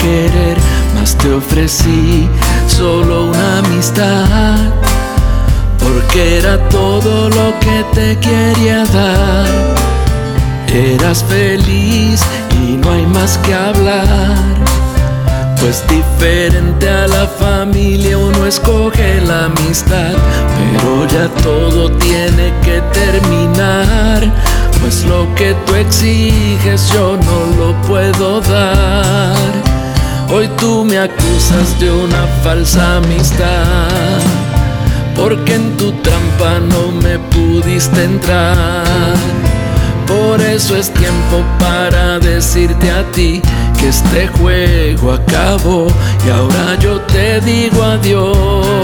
querer, mas te ofrecí solo una amistad, porque era todo lo que te quería dar. Eras feliz y no hay más que hablar, pues diferente a la familia uno escoge la amistad. Pero ya todo tiene que terminar, pues lo que tú exiges yo no lo puedo dar. Hoy tú me acusas de una falsa amistad, porque en tu trampa no me pudiste entrar. Por eso es tiempo para decirte a ti que este juego acabó y ahora yo te digo adiós.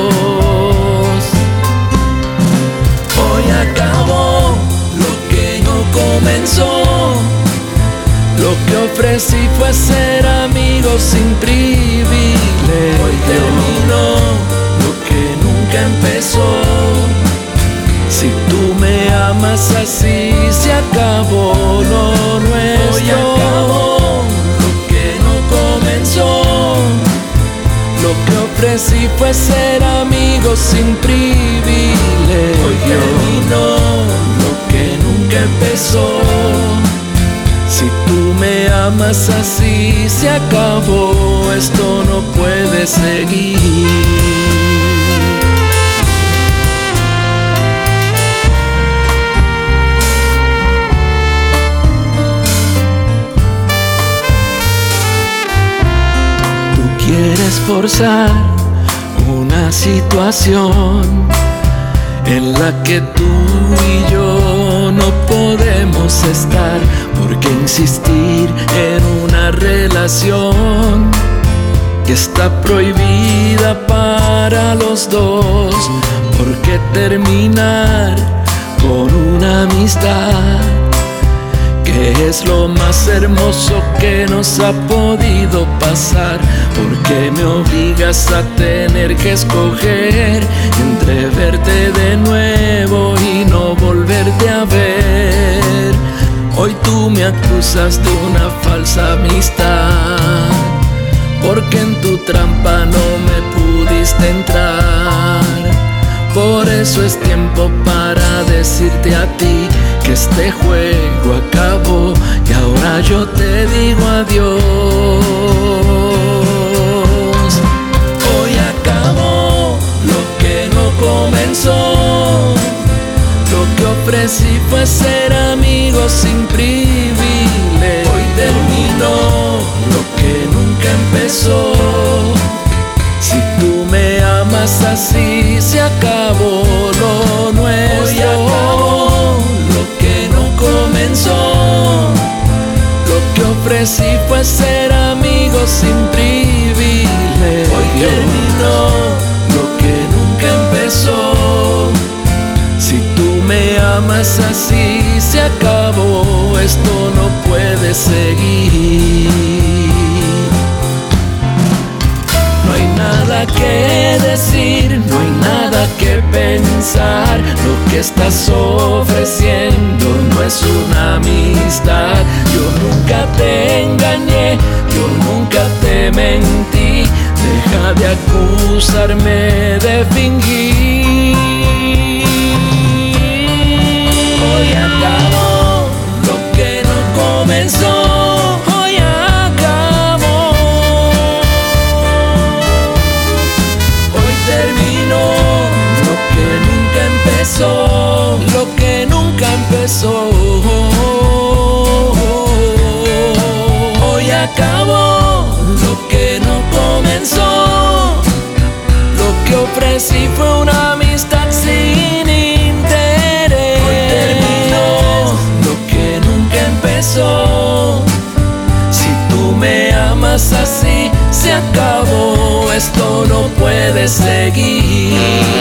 Hoy acabó lo que no comenzó. Lo que ofrecí fue ser amigos sin privilegio. Hoy terminó lo que nunca empezó. Si tú me amas así, se acabó lo nuestro. Hoy acabó lo que no comenzó. Lo que ofrecí fue ser amigos sin privilegio. Hoy terminó lo que nunca empezó. Si tú me amas así, se acabó. Esto no puede seguir. Quieres forzar una situación en la que tú y yo no podemos estar. ¿Por qué insistir en una relación que está prohibida para los dos? ¿Por qué terminar con una amistad que es lo más hermoso que nos ha podido pasar? ¿Por qué me obligas a tener que escoger entre verte de nuevo y no volverte a ver? Hoy tú me acusas de una falsa amistad, porque en tu trampa no me pudiste entrar. Por eso es tiempo para decirte a ti que este juego acabó y ahora yo te digo adiós. Hoy acabó lo que no comenzó. Lo que ofrecí fue ser amigos sin privilegio. Hoy terminó lo que nunca empezó. Si tú me amas así, se acabó lo nuestro. Hoy acabó lo que no comenzó. Lo que ofrecí fue ser amigos sin privilegio. Hoy terminó lo que nunca empezó. Si tú me amas así, se acabó. Esto no puede seguir. No hay nada que decir, no hay nada que pensar. Lo que estás ofreciendo no es una amistad. Yo nunca te engañé, yo nunca te mentí. Deja de acusarme de fingir. Hoy acabó lo que no comenzó. Lo que nunca empezó. Hoy acabó lo que no comenzó. Lo que ofrecí fue una amistad sin interés. Hoy terminó lo que nunca empezó. Si tú me amas así, se acabó. Esto no puede seguir.